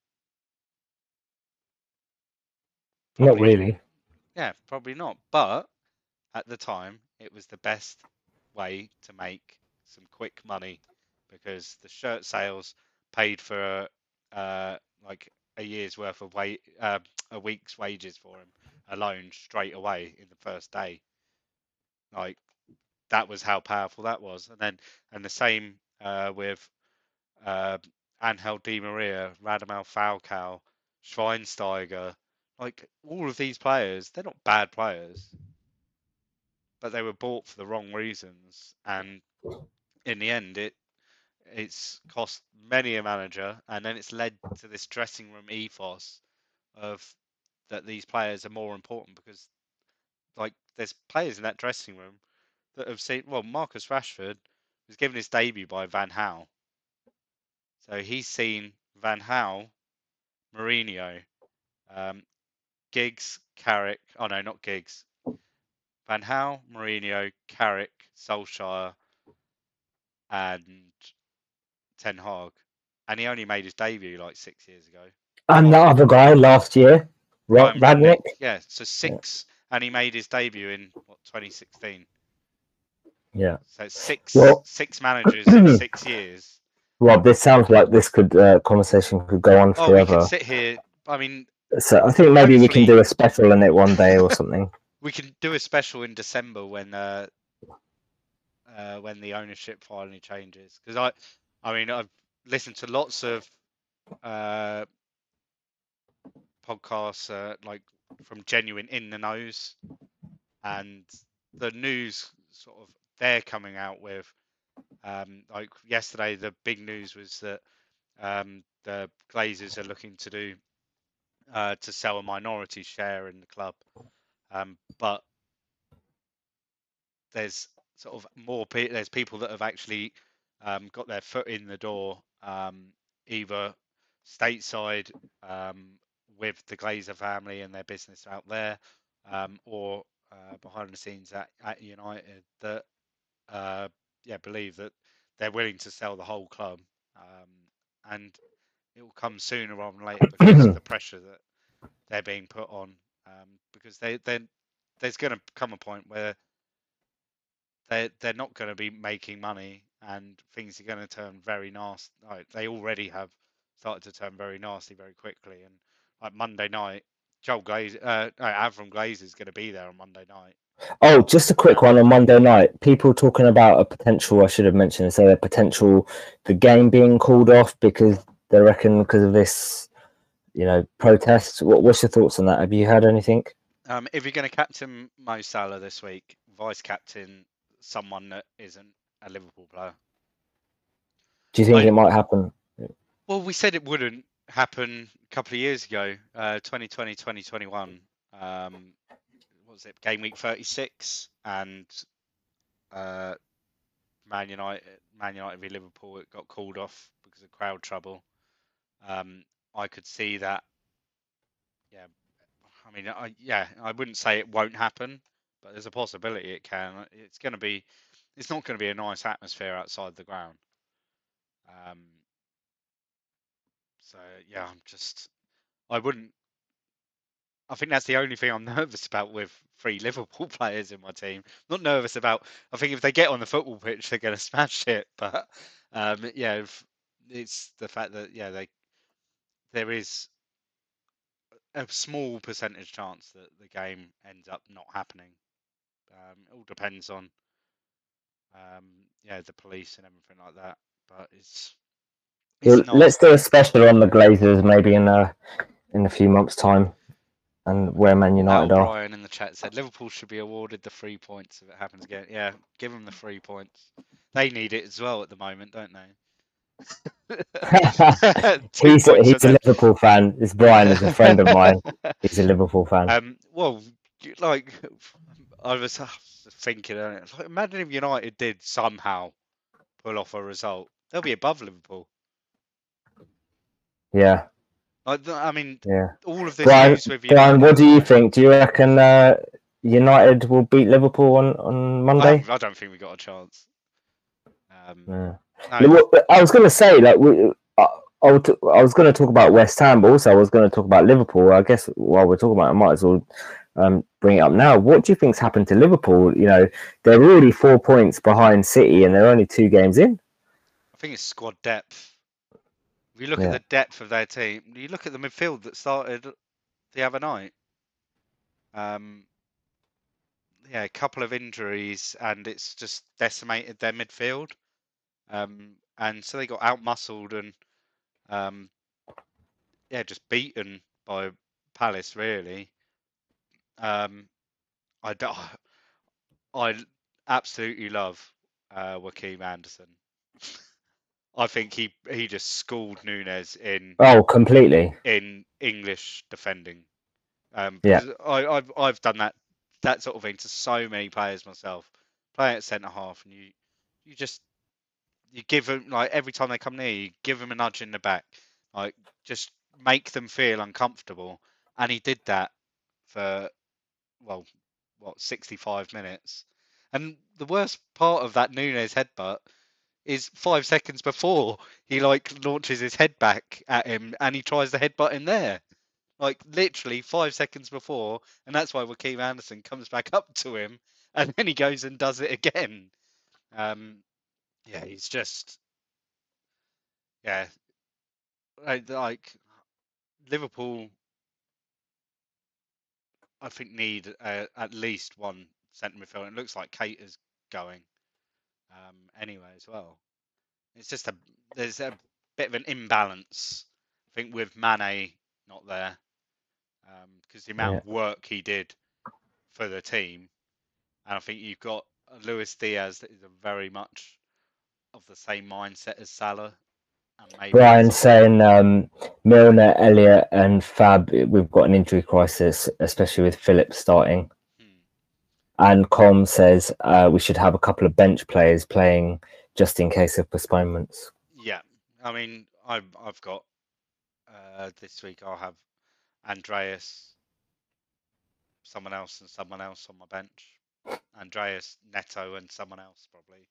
Not really. Yeah, probably not. But at the time, it was the best way to make some quick money because the shirt sales paid for like a year's worth of a week's wages for him alone straight away in the first day. Like that was how powerful that was. And the same with Angel Di Maria, Radamel Falcao, Schweinsteiger, like all of these players, they're not bad players, but they were bought for the wrong reasons, and in the end, it's cost many a manager, and then it's led to this dressing room ethos of that these players are more important because like there's players in that dressing room that have seen. Well, Marcus Rashford was given his debut by Van Gaal, so he's seen Van Gaal, Mourinho, um, Giggs, Carrick. Oh no, not Giggs. Van Gaal, Mourinho, Carrick, Solskjaer, and Ten Hag, and he only made his debut like 6 years ago. And the other guy last year, Ryan Radnick. Yeah, so six, and he made his debut in 2016. Yeah. So Well, six managers in 6 years. Rob, this sounds like this could conversation could go on Oh, we forever. can sit here. I mean, So I think maybe we can do a special on it one day or something. We can do a special in December when the ownership finally changes. Because I mean, I've listened to lots of podcasts like from genuine in the nose, and the news sort of they're coming out with. Like yesterday, the big news was that the Glazers are looking to do to sell a minority share in the club, but there's sort of more there's people that have actually got their foot in the door, either stateside with the Glazer family and their business out there, or behind the scenes at United that believe that they're willing to sell the whole club, and it will come sooner rather than later because of the pressure that they're being put on, because there's going to come a point where they're not going to be making money and things are going to turn very nasty. Like, they already have started to turn very nasty very quickly. And like Monday night, Avram Glazer is going to be there on Monday night. Oh, just a quick one on Monday night. People talking about a potential, I should have mentioned, so a potential, the game being called off because they reckon because of this, protests. What's your thoughts on that? Have you heard anything? If you're going to captain Mo Salah this week, vice captain someone that isn't a Liverpool player. Do you think it might happen? Well, we said it wouldn't happen a couple of years ago, 2020, 2021. What was it? Game week 36, and Man United v Liverpool, it got called off because of crowd trouble. I could see that. Yeah, I mean, I wouldn't say it won't happen, but there's a possibility it can. It's not going to be a nice atmosphere outside the ground. So yeah, I think that's the only thing I'm nervous about with 3 Liverpool players in my team. Not nervous about. I think if they get on the football pitch, they're going to smash it. But it's the fact that there is a small percentage chance that the game ends up not happening. It all depends on the police and everything like that. But let's do a special on the Glazers maybe in a few months' time, and where Man United are. Brian in the chat said Liverpool should be awarded the 3 points if it happens again. Yeah, give them the 3 points. They need it as well at the moment, don't they? he's a Liverpool fan. This Brian is a friend of mine. He's a Liverpool fan. Well, like I was thinking, imagine if United did somehow pull off a result, they'll be above Liverpool. Yeah. I mean, yeah. All of this news with United. Brian, what do you think? Do you reckon United will beat Liverpool on Monday? I don't think we got a chance. No. I was going to say, like, I was going to talk about West Ham, but also I was going to talk about Liverpool. I guess while we're talking about it, I might as well bring it up now. What do you think's happened to Liverpool? They're already 4 points behind City, and they're only 2 games in. I think it's squad depth. If you look at the depth of their team, you look at the midfield that started the other night. a couple of injuries, and it's just decimated their midfield. And so they got out-muscled and just beaten by Palace, really. I absolutely love Joaquin Anderson. I think he just schooled Nunes in completely. English defending. Yeah. Because I've done that sort of thing to so many players myself. Playing at centre half, and you give them, like, every time they come near you, give them a nudge in the back, like, just make them feel uncomfortable. And he did that for 65 minutes. And the worst part of that Nunes headbutt is 5 seconds before he launches his head back at him, and he tries the headbutt in there. Like, literally 5 seconds before, and that's why Joaquin Anderson comes back up to him, and then he goes and does it again. He's just, like Liverpool, I think, need at least one centre midfielder. It looks like Kate is going anyway as well. It's just there's a bit of an imbalance, I think, with Mane not there, because the amount of work he did for the team. And I think you've got Luis Diaz that is very much of the same mindset as Salah. And maybe Brian saying Milner, Elliott and Fab, we've got an injury crisis, especially with Phillips starting. And Com says we should have a couple of bench players playing just in case of postponements. Yeah, I mean, I've got this week I'll have Andreas, someone else and someone else on my bench. Andreas, Neto and someone else probably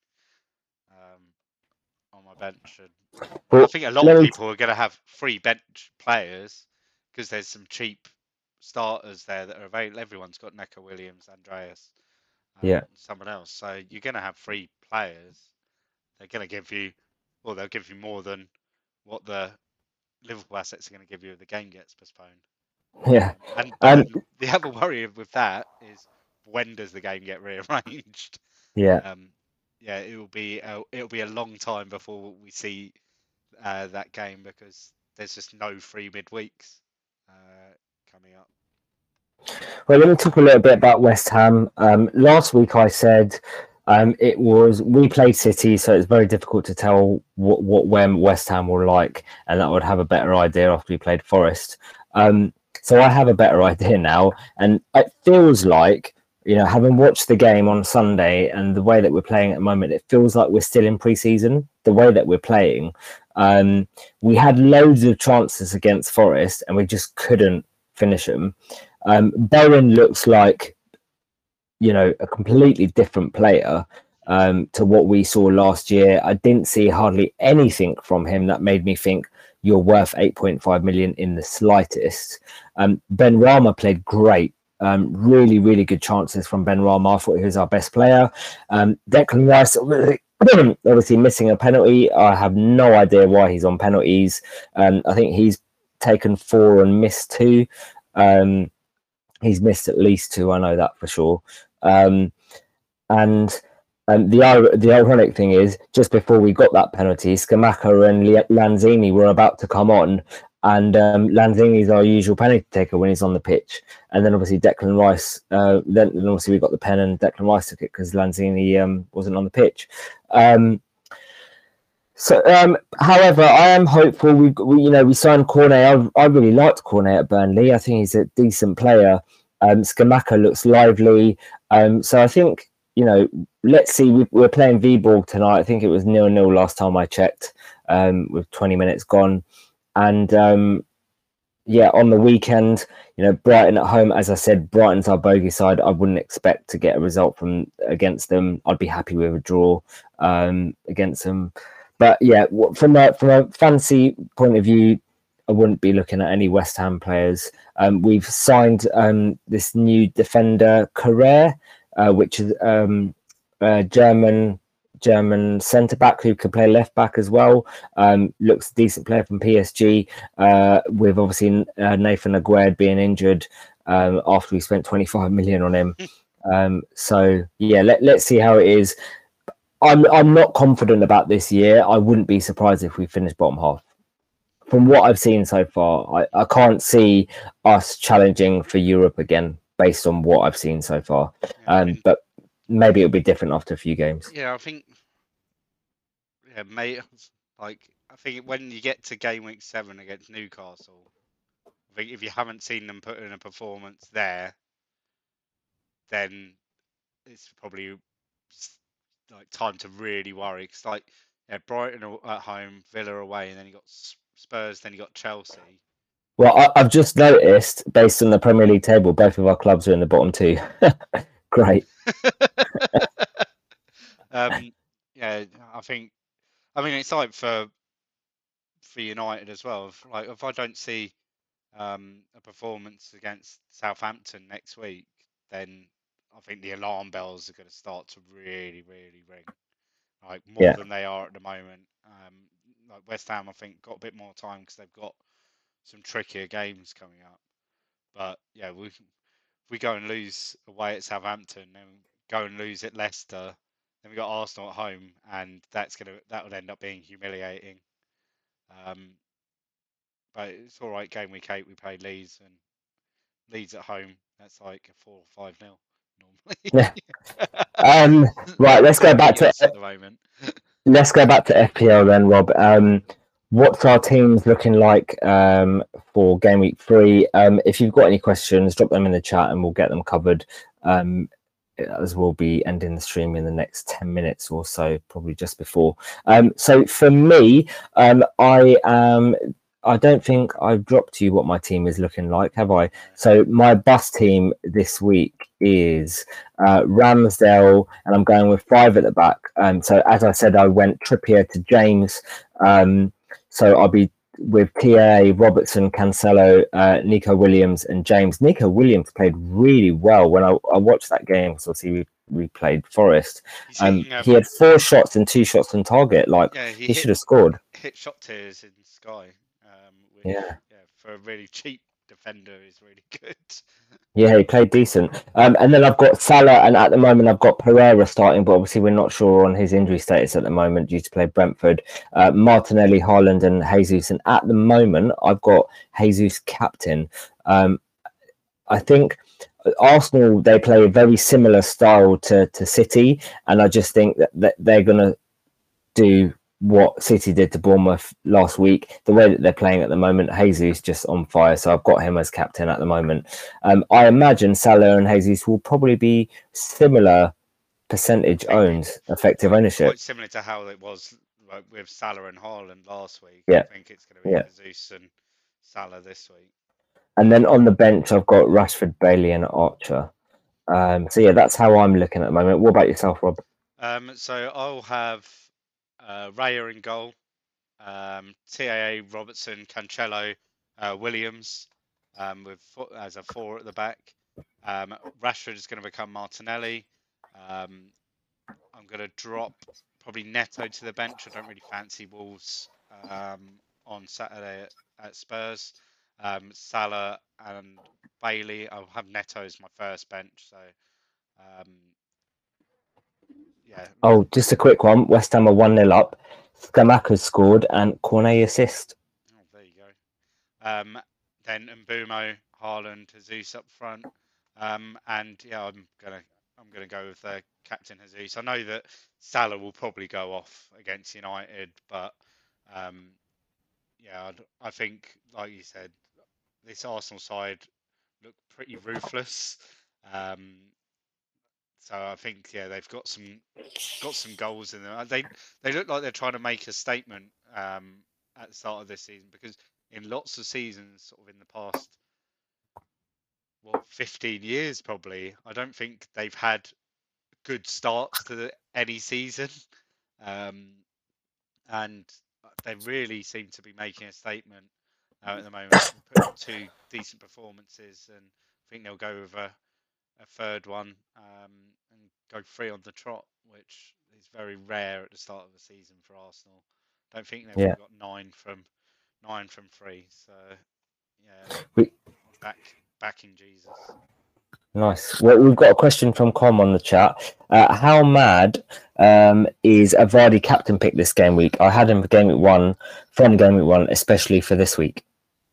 on my bench. And I think a lot of people are going to have 3 bench players because there's some cheap starters there that are available. Everyone's got Neco Williams, Andreas, and someone else. So you're going to have 3 players. They're going to give you, well, they'll give you more than what the Liverpool assets are going to give you if the game gets postponed. Yeah. And the other worry with that is, when does the game get rearranged? Yeah. It'll be a long time before we see that game, because there's just no free midweeks coming up. Well, let me talk a little bit about West Ham. Last week I said we played City, so it's very difficult to tell when West Ham were like, and that I would have a better idea after we played Forest. So I have a better idea now, and it feels like, having watched the game on Sunday and the way that we're playing at the moment, it feels like we're still in pre-season. The way that we're playing, we had loads of chances against Forest and we just couldn't finish them. Bowen looks like, a completely different player to what we saw last year. I didn't see hardly anything from him that made me think you're worth 8.5 million in the slightest. Benrahma played great. Really, really good chances from Benrahma. I thought he was our best player. Declan Rice, obviously missing a penalty. I have no idea why he's on penalties. I think he's taken 4 and missed 2. He's missed at least 2. I know that for sure. And the ironic thing is, just before we got that penalty, Scamacca and Lanzini were about to come on, and Lanzini's our usual penalty taker when he's on the pitch. And then obviously Declan Rice, then obviously we got the pen and Declan Rice took it because Lanzini wasn't on the pitch. However, I am hopeful. We signed Cornet. I really liked Cornet at Burnley. I think he's a decent player. Scamacca looks lively. So I think, let's see. We're playing Viborg tonight. I think it was 0-0 last time I checked, with 20 minutes gone. And on the weekend, Brighton at home. As I said, Brighton's our bogey side. I wouldn't expect to get a result against them. I'd be happy with a draw against them. But from a fancy point of view, I wouldn't be looking at any West Ham players. We've signed this new defender, Carrere, which is German centre back who can play left back as well. Looks a decent player from PSG. With obviously Nathan Aguerd being injured after we spent 25 million on him. So yeah, let's see how it is. I'm not confident about this year. I wouldn't be surprised if we finish bottom half. From what I've seen so far, I can't see us challenging for Europe again based on what I've seen so far. But maybe it'll be different after a few games. Yeah, I think. Yeah, mate. Like, I think when you get to game week 7 against Newcastle, I think if you haven't seen them put in a performance there, then it's probably like time to really worry. Because like, yeah, Brighton at home, Villa away, and then you got Spurs, then you got Chelsea. Well, I've just noticed, based on the Premier League table, both of our clubs are in the bottom two. Great. Yeah, I think. I mean, it's like for United as well. If I don't see a performance against Southampton next week, then I think the alarm bells are going to start to really, really ring, like more Yeah. than they are at the moment. Like West Ham, I think got a bit more time because they've got some trickier games coming up. But yeah, we go and lose away at Southampton, then go and lose at Leicester, then we got Arsenal at home, and that would end up being humiliating. But it's all right. Game week 8, we play Leeds, and Leeds at home. That's like a 4 or 5-0 normally. Yeah. Right. Let's go back to at the moment. Let's go back to FPL then, Rob. What's our teams looking like for game week 3? If you've got any questions, drop them in the chat and we'll get them covered. As we'll be ending the stream in the next 10 minutes or so, probably just before. So for me, I don't think I've dropped you what my team is looking like, have I? So my bus team this week is Ramsdale, and I'm going with 5 at the back. So as I said, I went Trippier to James. So I'll be with TAA, Robertson, Cancelo, Nico Williams, and James. Nico Williams played really well when I watched that game because obviously we played Forest. He had 4 shots and 2 shots on target. Like, yeah, he should have scored. Hit shot tiers in Sky. Which, yeah, for a really cheap defender is really good. Yeah, he played decent. And then I've got Salah, and at the moment I've got Pereira starting, but obviously we're not sure on his injury status at the moment due to play Brentford. Martinelli, Haaland, and Jesus. And at the moment I've got Jesus captain. I think Arsenal, they play a very similar style to City, and I just think that they're going to do what City did to Bournemouth last week. The way that they're playing at the moment, Jesus just on fire, so I've got him as captain at the moment. I imagine Salah and Jesus will probably be similar percentage owned, effective ownership. Quite similar to how it was with Salah and Haaland last week. Yeah. I think it's going to be Jesus and Salah this week. And then on the bench, I've got Rashford, Bailey, and Archer. So yeah, that's how I'm looking at the moment. What about yourself, Rob? So I'll have Raya in goal, TAA, Robertson, Cancelo, Williams, with as a 4 at the back. Rashford is going to become Martinelli. I'm going to drop probably Neto to the bench. I don't really fancy Wolves on Saturday at Spurs. Salah and Bailey. I'll have Neto as my first bench. So, yeah. Oh, just a quick one. West Ham are 1-0 up. Scamacca scored and Cornet assist. Oh, there you go. Then Mbeumo, Haaland, Jesus up front. And yeah, I'm gonna go with captain Jesus. I know that Salah will probably go off against United, but yeah, I think, like you said, this Arsenal side look pretty ruthless. So I think, yeah, they've got some goals in them. They look like they're trying to make a statement at the start of this season, because in lots of seasons, sort of in the past, 15 years probably, I don't think they've had good starts to any season, and they really seem to be making a statement at the moment. They put in 2 decent performances, and I think they'll go with a third one and go 3 on the trot, which is very rare at the start of the season for Arsenal. Don't think they've got 9 from 3. So yeah, backing Jesus. Nice. Well, we've got a question from Com on the chat. How mad is a Vardy captain pick this game week? I had him for game week one, especially for this week.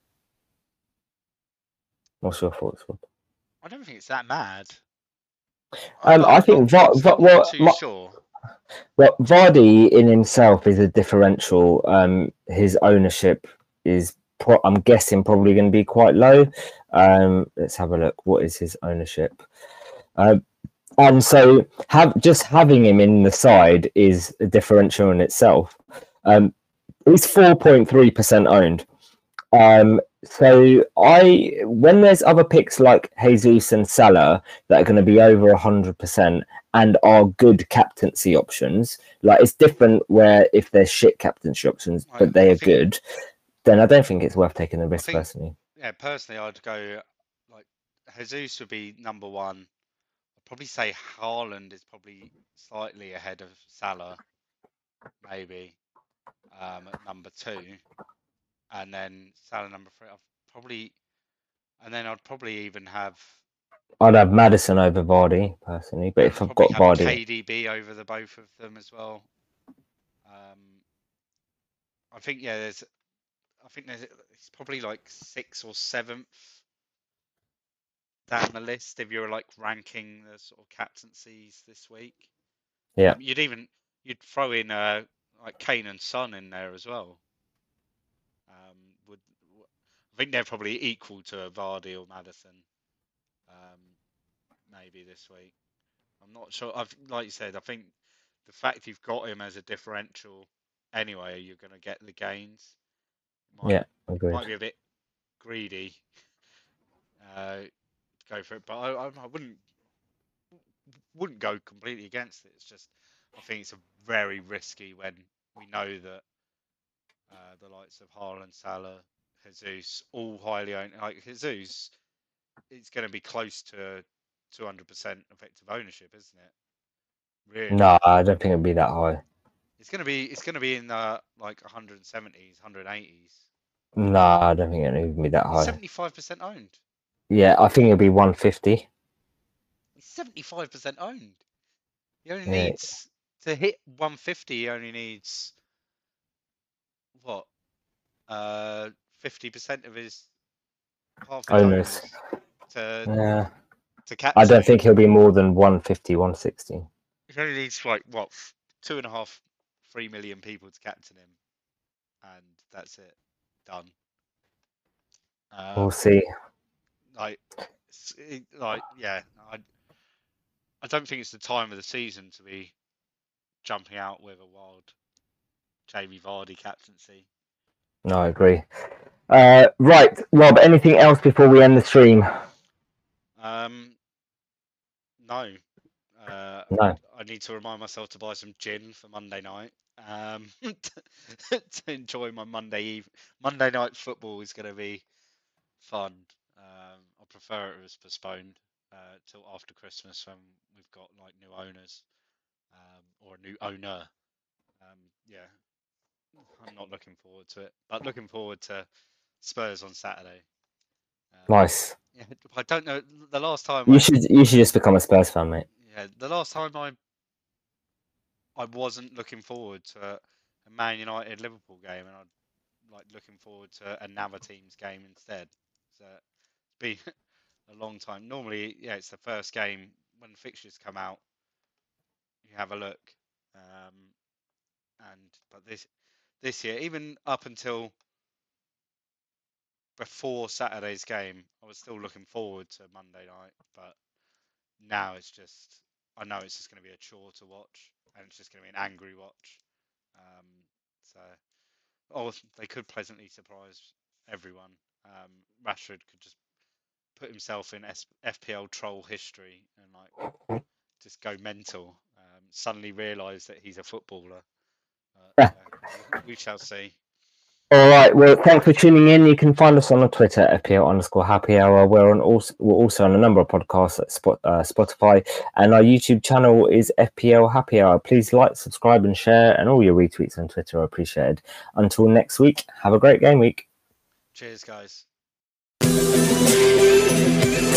What's your thoughts? I don't think it's that mad. I think not too sure. Well, Vardy in himself is a differential. His ownership is, I'm guessing, probably going to be quite low. Let's have a look. What is his ownership? And so just having him in the side is a differential in itself. He's 4.3% owned. So when there's other picks like Jesus and Salah that are going to be over 100% and are good captaincy options, like it's different where if they're shit captaincy options, but they are good, then I don't think it's worth taking the risk personally. Yeah, personally, I'd go like Jesus would be number one. I'd probably say Haaland is probably slightly ahead of Salah, maybe at number 2. And then Salah number 3. I'd probably even have. I'd have Maddison over Vardy personally, but if I've got Vardy, KDB over the both of them as well. I think there's it's probably like 6th or 7th down the list if you're like ranking the sort of captaincies this week. Yeah, you'd throw in like Kane and Son in there as well. I think they're probably equal to Vardy or Maddison. Maybe this week. I'm not sure. Like you said, I think the fact you've got him as a differential anyway, you're going to get the gains. agreed. Might be a bit greedy to go for it, but I wouldn't go completely against it. It's just I think it's very risky when we know that the likes of Haaland, Salah, Jesus, all highly owned. Like Jesus, it's going to be close to 200% effective ownership, isn't it? Really? No, I don't think it'd be that high. It's going to be in the like 170s, 180s. No, I don't think it'd even be that high. 75% owned. Yeah, I think it'd be 150. He's 75% owned. He only needs to hit 150. He only needs what? 50% of his owners to capture. I don't think he'll be more than 150, 160. He only needs like what, 2.5-3 million people to captain him, and that's it, done. We'll see. I don't think it's the time of the season to be jumping out with a wild Jamie Vardy captaincy. No, I agree. Right, Rob, anything else before we end the stream? No. No. I need to remind myself to buy some gin for Monday night. To enjoy my Monday night football is going to be fun. I prefer it was postponed till after Christmas when we've got like new owners or a new owner. I'm not looking forward to it, but looking forward to Spurs on Saturday. Nice. Yeah, I don't know. The last time you should just become a Spurs fan, mate. Yeah, the last time I wasn't looking forward to a Man United Liverpool game, and I'd like looking forward to another team's game instead. So it's been a long time. Normally, it's the first game when the fixtures come out. You have a look, but this year, even up until before Saturday's game, I was still looking forward to Monday night. But now I know it's just going to be a chore to watch, and it's just going to be an angry watch. They could pleasantly surprise everyone. Rashford could just put himself in FPL troll history and like just go mental. Suddenly realise that he's a footballer. We shall see. All right. Well, thanks for tuning in. You can find us on Twitter at FPL_Happy Hour. We're also on a number of podcasts at Spotify, and our YouTube channel is FPL Happy Hour. Please like, subscribe, and share, and all your retweets on Twitter are appreciated. Until next week, have a great game week. Cheers, guys.